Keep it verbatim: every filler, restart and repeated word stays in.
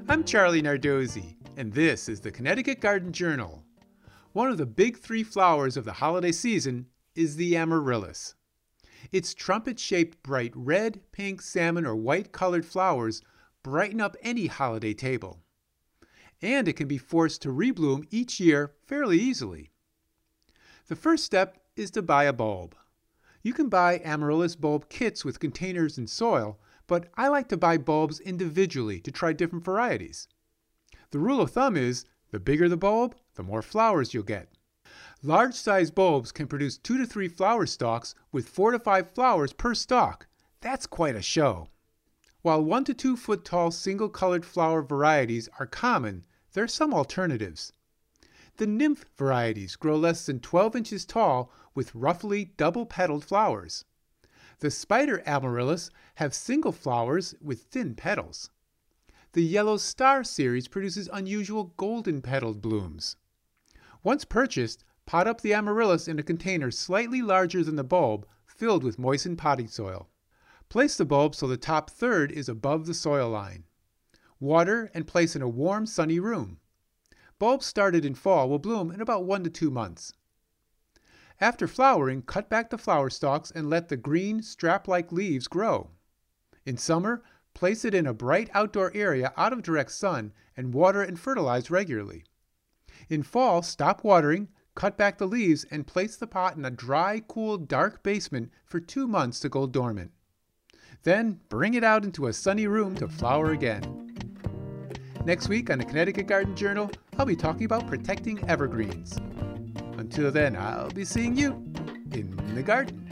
I'm Charlie Nardozzi, and this is the Connecticut Garden Journal. One of the big three flowers of the holiday season is the amaryllis. Its trumpet-shaped bright red, pink, salmon, or white-colored flowers brighten up any holiday table. And it can be forced to rebloom each year fairly easily. The first step is to buy a bulb. You can buy amaryllis bulb kits with containers and soil, but I like to buy bulbs individually to try different varieties. The rule of thumb is, the bigger the bulb, the more flowers you'll get. Large-sized bulbs can produce two to three flower stalks with four to five flowers per stalk. That's quite a show. While one to two foot tall single-colored flower varieties are common, there are some alternatives. The nymph varieties grow less than twelve inches tall with roughly double-petaled flowers. The spider amaryllis have single flowers with thin petals. The yellow star series produces unusual golden-petaled blooms. Once purchased, pot up the amaryllis in a container slightly larger than the bulb, filled with moistened potting soil. Place the bulb so the top third is above the soil line. Water and place in a warm, sunny room. Bulbs started in fall will bloom in about one to two months. After flowering, cut back the flower stalks and let the green, strap-like leaves grow. In summer, place it in a bright outdoor area out of direct sun and water and fertilize regularly. In fall, stop watering, cut back the leaves, and place the pot in a dry, cool, dark basement for two months to go dormant. Then, bring it out into a sunny room to flower again. Next week on the Connecticut Garden Journal, I'll be talking about protecting evergreens. Until then, I'll be seeing you in the garden.